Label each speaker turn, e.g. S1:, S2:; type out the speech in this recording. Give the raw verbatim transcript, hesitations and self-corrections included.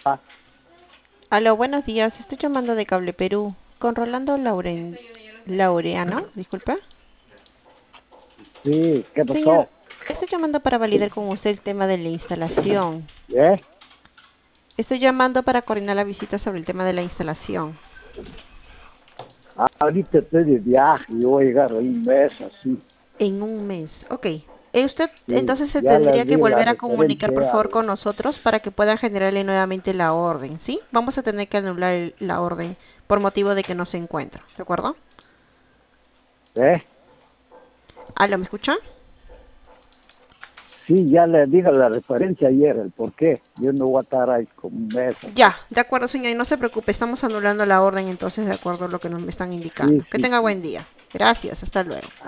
S1: Aló, buenos días. Estoy llamando de Cable Perú con Rolando Lauren... Laureano, disculpa.
S2: Sí, ¿qué
S1: Señor,
S2: pasó?
S1: estoy llamando para validar con usted el tema de la instalación.
S2: ¿Eh?
S1: Estoy llamando para coordinar la visita sobre el tema de la instalación.
S2: Ah, ahorita estoy de viaje, yo voy a llegar en un mes así.
S1: En un mes, ok. Eh, Usted
S2: Sí,
S1: entonces se
S2: ya le
S1: tendría que
S2: di la
S1: volver a comunicar por
S2: referencia
S1: favor
S2: al...
S1: con nosotros para que puedan generarle nuevamente la orden, ¿sí? Vamos a tener que anular el- la orden por motivo de que no se encuentra, ¿de acuerdo?
S2: ¿Eh?
S1: Aló, ¿me escucha?
S2: Sí, ya le di la referencia ayer, el por qué. Yo no voy a estar ahí como un mes así.
S1: Ya, de acuerdo, señor, y no se preocupe, estamos anulando la orden entonces de acuerdo a lo que nos me están
S2: Sí,
S1: indicando. Que
S2: sí,
S1: tenga
S2: sí.
S1: buen día. Gracias, hasta luego.